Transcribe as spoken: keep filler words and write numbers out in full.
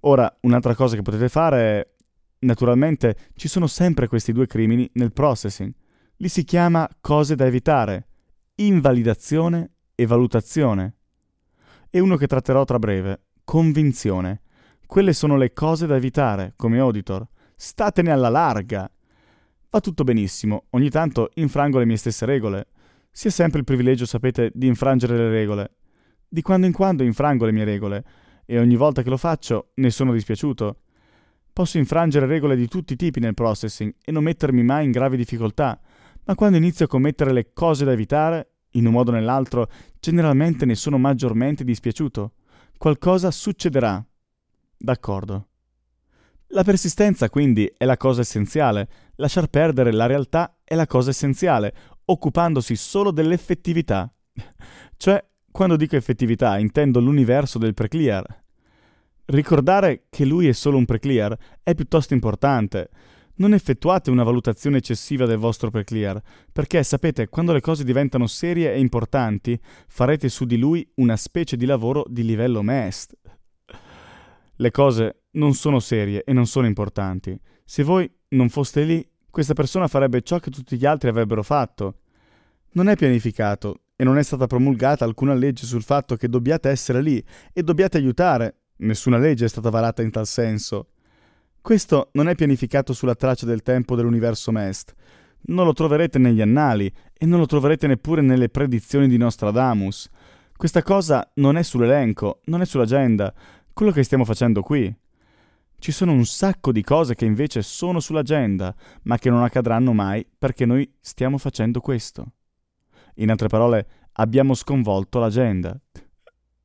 Ora, un'altra cosa che potete fare è, naturalmente, ci sono sempre questi due crimini nel processing. Li si chiama cose da evitare, invalidazione e valutazione. E uno che tratterò tra breve, convinzione. Quelle sono le cose da evitare, come auditor. Statene alla larga! Va tutto benissimo, ogni tanto infrango le mie stesse regole. Si ha sempre il privilegio, sapete, di infrangere le regole. Di quando in quando infrango le mie regole, e ogni volta che lo faccio ne sono dispiaciuto. Posso infrangere regole di tutti i tipi nel processing e non mettermi mai in gravi difficoltà, ma quando inizio a commettere le cose da evitare, in un modo o nell'altro, generalmente ne sono maggiormente dispiaciuto. Qualcosa succederà. D'accordo. La persistenza, quindi, è la cosa essenziale. Lasciar perdere la realtà è la cosa essenziale, occupandosi solo dell'effettività. Cioè, quando dico effettività, intendo l'universo del preclear. Ricordare che lui è solo un preclear è piuttosto importante. Non effettuate una valutazione eccessiva del vostro preclear, perché sapete, quando le cose diventano serie e importanti, farete su di lui una specie di lavoro di livello M E S T. Le cose non sono serie e non sono importanti. Se voi non foste lì, questa persona farebbe ciò che tutti gli altri avrebbero fatto. Non è pianificato e non è stata promulgata alcuna legge sul fatto che dobbiate essere lì e dobbiate aiutare. Nessuna legge è stata varata in tal senso. Questo non è pianificato sulla traccia del tempo dell'universo M E S T. Non lo troverete negli annali e non lo troverete neppure nelle predizioni di Nostradamus. Questa cosa non è sull'elenco, non è sull'agenda. Quello che stiamo facendo qui. Ci sono un sacco di cose che invece sono sull'agenda, ma che non accadranno mai perché noi stiamo facendo questo. In altre parole, abbiamo sconvolto l'agenda.